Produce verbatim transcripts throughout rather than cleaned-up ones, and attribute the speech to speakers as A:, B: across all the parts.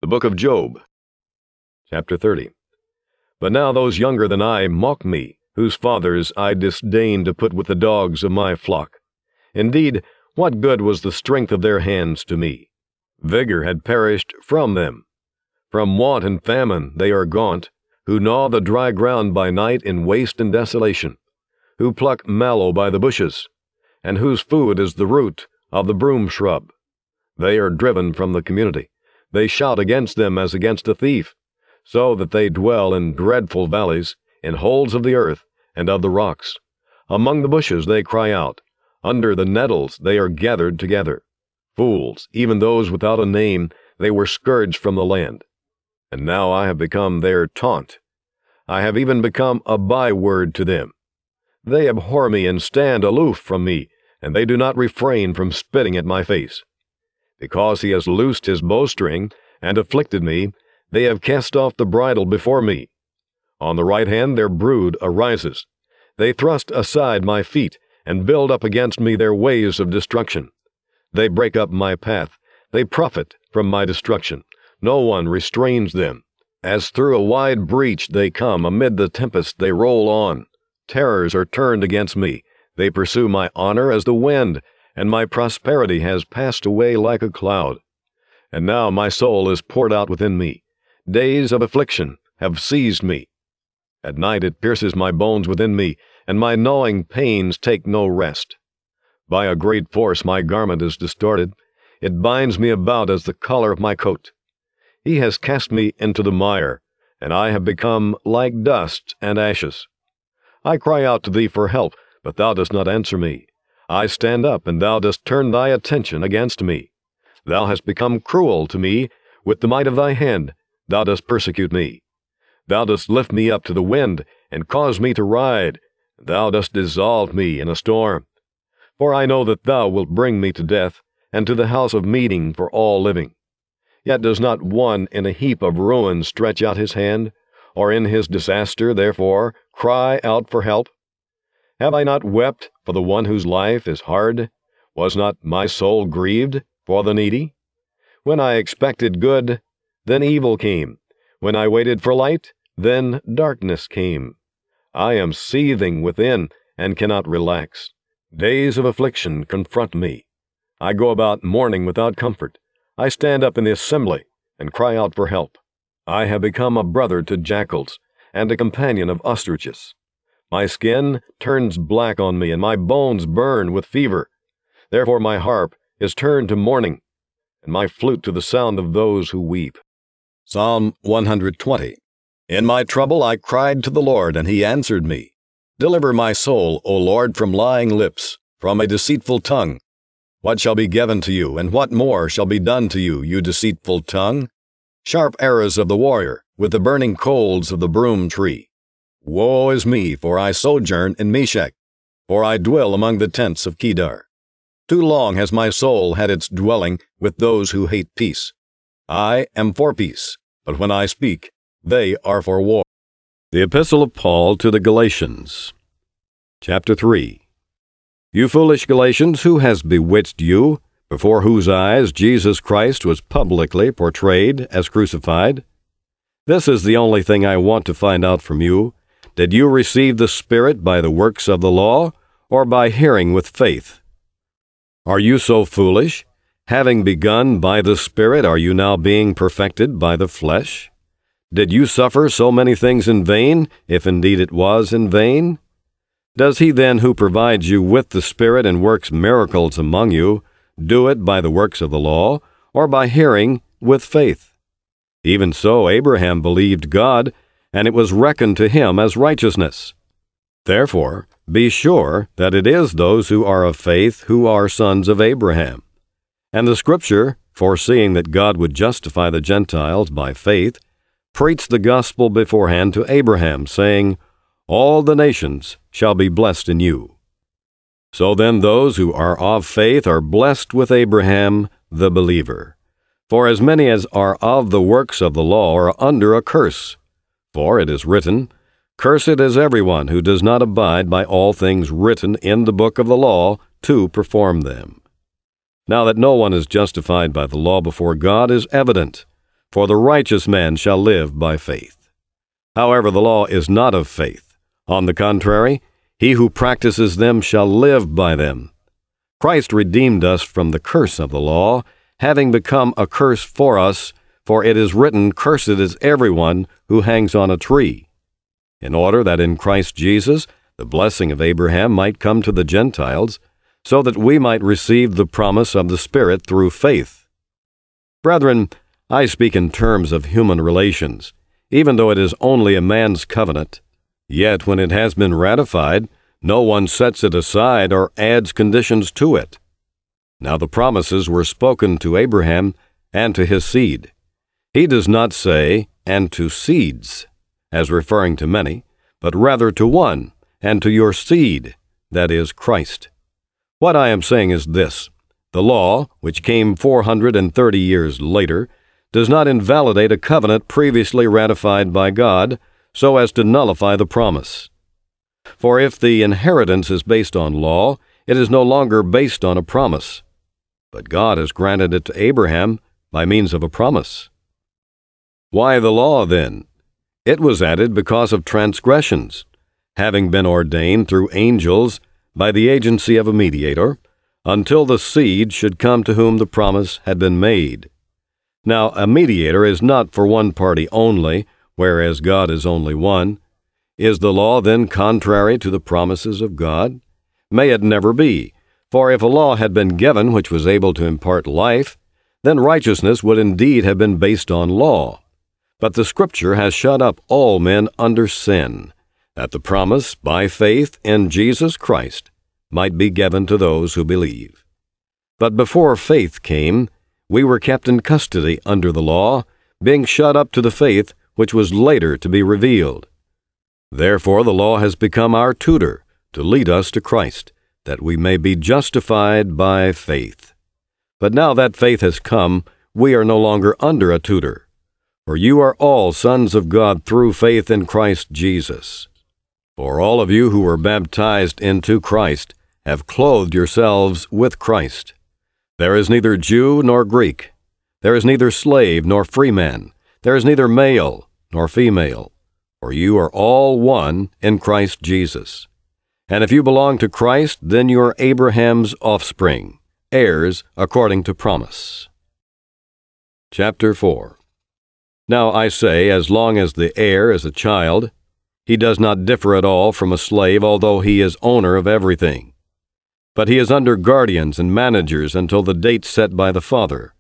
A: book of Job. Chapter thirty. But now those younger than I mock me, whose fathers I disdain to put with the dogs of my flock. Indeed, what good was the strength of their hands to me? Vigor had perished from them. From want and famine they are gaunt, who gnaw the dry ground by night in waste and desolation, who pluck mallow by the bushes, and whose food is the root of the broom shrub. They are driven from the community. They shout against them as against a thief, so that they dwell in dreadful valleys, in holes of the earth and of the rocks. Among the bushes they cry out. Under the nettles they are gathered together. Fools, even those without a name, they were scourged from the land. And now I have become their taunt. I have even become a byword to them. They abhor me and stand aloof from me, and they do not refrain from spitting at my face. Because he has loosed his bowstring and afflicted me, they have cast off the bridle before me. On the right hand their brood arises. They thrust aside my feet, and build up against me their ways of destruction. They break up my path. They profit from my destruction. No one restrains them. As through a wide breach they come, amid the tempest they roll on. Terrors are turned against me. They pursue my honor as the wind, and my prosperity has passed away like a cloud. And now my soul is poured out within me. Days of affliction have seized me. At night it pierces my bones within me, and my gnawing pains take no rest. By a great force my garment is distorted. It binds me about as the collar of my coat. He has cast me into the mire, and I have become like dust and ashes. I cry out to thee for help, but thou dost not answer me. I stand up, and thou dost turn thy attention against me. Thou hast become cruel to me. With the might of thy hand thou dost persecute me. Thou dost lift me up to the wind, and cause me to ride. Thou dost dissolve me in a storm. For I know that thou wilt bring me to death, and to the house of meeting for all living. Yet does not one in a heap of ruin stretch out his hand, or in his disaster, therefore, cry out for help? Have I not wept for the one whose life is hard? Was not my soul grieved for the needy? When I expected good, then evil came. When I waited for light, then darkness came. I am seething within and cannot relax. Days of affliction confront me. I go about mourning without comfort. I stand up in the assembly and cry out for help. I have become a brother to jackals and a companion of ostriches. My skin turns black on me, and my bones burn with fever. Therefore my harp is turned to mourning, and my flute to the sound of those who weep. Psalm one hundred twenty. In my trouble I cried to the Lord, and he answered me. Deliver my soul, O Lord, from lying lips, from a deceitful tongue. What shall be given to you, and what more shall be done to you, you deceitful tongue? Sharp arrows of the warrior, with the burning coals of the broom tree. Woe is me, for I sojourn in Meshech, for I dwell among the tents of Kedar. Too long has my soul had its dwelling with those who hate peace. I am for peace, but when I speak, they are for war. The Epistle of Paul to the Galatians. Chapter three. You foolish Galatians, who has bewitched you, before whose eyes Jesus Christ was publicly portrayed as crucified? This is the only thing I want to find out from you. Did you receive the Spirit by the works of the law, or by hearing with faith? Are you so foolish? Having begun by the Spirit, are you now being perfected by the flesh? Did you suffer so many things in vain, if indeed it was in vain? Does he then who provides you with the Spirit and works miracles among you, do it by the works of the law, or by hearing with faith? Even so Abraham believed God, and it was reckoned to him as righteousness. Therefore, be sure that it is those who are of faith who are sons of Abraham. And the Scripture, foreseeing that God would justify the Gentiles by faith, preached the gospel beforehand to Abraham, saying, All the nations shall be blessed in you. So then those who are of faith are blessed with Abraham, the believer. For as many as are of the works of the law are under a curse. For it is written, Cursed is everyone who does not abide by all things written in the book of the law to perform them. Now that no one is justified by the law before God is evident,
B: for the righteous man shall live by faith. However, the law is not of faith. On the contrary, he who practices them shall live by them. Christ redeemed us from the curse of the law, having become a curse for us, for it is written, Cursed is everyone who hangs on a tree, in order that in Christ Jesus the blessing of Abraham might come to the Gentiles, so that we might receive the promise of the Spirit through faith. Brethren, I speak in terms of human relations, even though it is only a man's covenant. Yet when it has been ratified, no one sets it aside or adds conditions to it. Now the promises were spoken to Abraham and to his seed. He does not say, and to seeds, as referring to many, but rather to one, and to your seed, that is, Christ. What I am saying is this: the law, which came four hundred thirty years later, does not invalidate a covenant previously ratified by God, so as to nullify the promise. For if the inheritance is based on law, it is no longer based on a promise. But God has granted it to Abraham by means of a promise. Why the law, then? It was added because of transgressions, having been ordained through angels by the agency of a mediator, until the seed should come to whom the promise had been made. Now, a mediator is not for one party only, whereas God is only one. Is the law then contrary to the promises of God? May it never be, for if a law had been given which was able to impart life, then righteousness would indeed have been based on law. But the Scripture has shut up all men under sin, that the promise by faith in Jesus Christ might be given to those who believe. But before faith came, we were kept in custody under the law, being shut up to the faith which was later to be revealed. Therefore the law has become our tutor to lead us to Christ, that we may be justified by faith. But now that faith has come, we are no longer under a tutor. For you are all sons of God through faith in Christ Jesus. For all of you who were baptized into Christ have clothed yourselves with Christ. There is neither Jew nor Greek. There is neither slave nor free man. There is neither male nor female. For you are all one in Christ Jesus. And if you belong to Christ, then you are Abraham's offspring, heirs according to promise. Chapter four. Now I say, as long as the heir is a child, he does not differ at all from a slave, although he is owner of everything. But he is under guardians and managers until the date set by the father.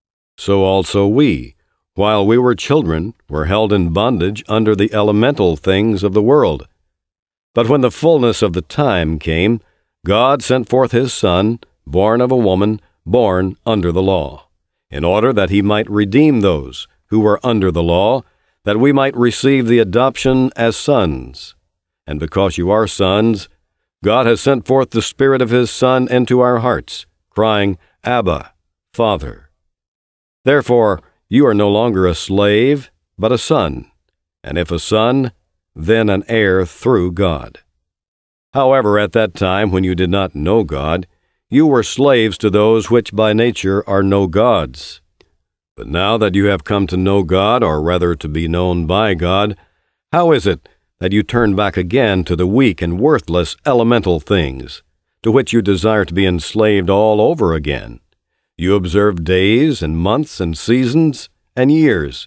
B: So also we, while we were children, were held in bondage under the elemental things of the world. But when the fullness of the time came, God sent forth his Son, born of a woman, born under the law, in order that he might redeem those who were under the law, that we might receive the adoption as sons. And because you are sons, God has sent forth the Spirit of his Son into our hearts, crying, Abba, Father. Therefore, you are no longer a slave, but a son, and if a son, then an heir through God. However, at that time when you did not know God, you were slaves to those which by nature are no gods. But now that you have come to know God, or rather to be known by God, how is it that you turn back again to the weak and worthless elemental things, to which you desire to be enslaved all over again? You observe days and months and seasons and years.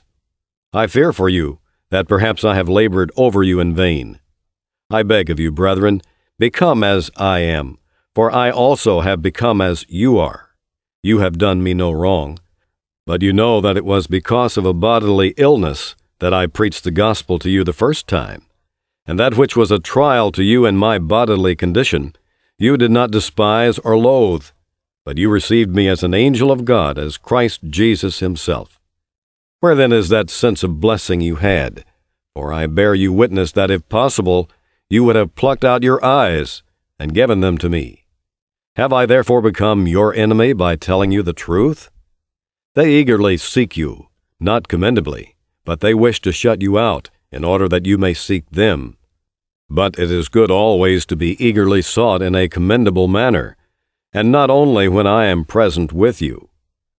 B: I fear for you that perhaps I have labored over you in vain. I beg of you, brethren, become as I am, for I also have become as you are. You have done me no wrong. But you know that it was because of a bodily illness that I preached the gospel to you the first time, and that which was a trial to you in my bodily condition, you did not despise or loathe, but you received me as an angel of God, as Christ Jesus himself. Where then is that sense of blessing you had? For I bear you witness that if possible, you would have plucked out your eyes and given them to me. Have I therefore become your enemy by telling you the truth? They eagerly seek you, not commendably, but they wish to shut you out, in order that you may seek them. But it is good always to be eagerly sought in a commendable manner, and not only when I am present with you.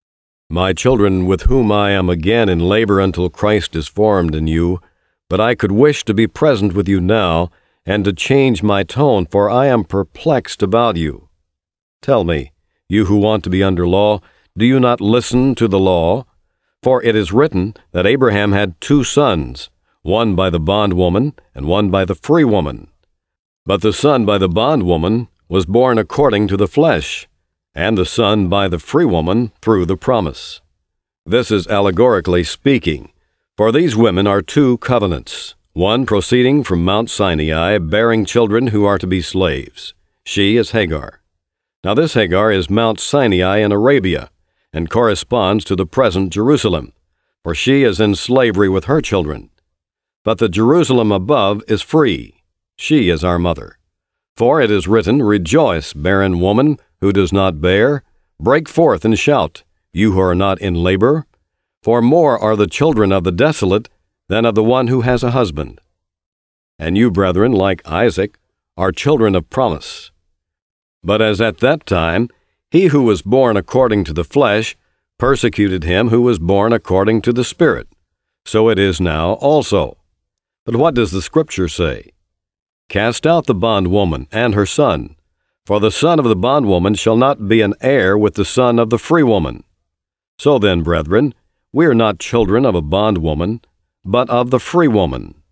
B: My children, with whom I am again in labor until Christ is formed in you, but I could wish to be present with you now, and to change my tone, for I am perplexed about you. Tell me, you who want to be under law, do you not listen to the law? For it is written that Abraham had two sons, one by the bondwoman and one by the free woman. But the son by the bondwoman was born according to the flesh, and the son by the free woman through the promise. This is allegorically speaking, for these women are two covenants, one proceeding from Mount Sinai, bearing children who are to be slaves. She is Hagar. Now this Hagar is Mount Sinai in Arabia, and corresponds to the present Jerusalem, for she is in slavery with her children. But the Jerusalem above is free. She is our mother. For it is written, Rejoice, barren woman, who does not bear. Break forth and shout, you who are not in labor. For more are the children of the desolate than of the one who has a husband. And you, brethren, like Isaac, are children of promise. But as at that time, he who was born according to the flesh persecuted him who was born according to the Spirit, so it is now also. But what does the Scripture say? Cast out the bondwoman and her son, for the son of the bondwoman shall not be an heir with the son of the free woman. So then, brethren, we are not children of a bondwoman, but of the free woman.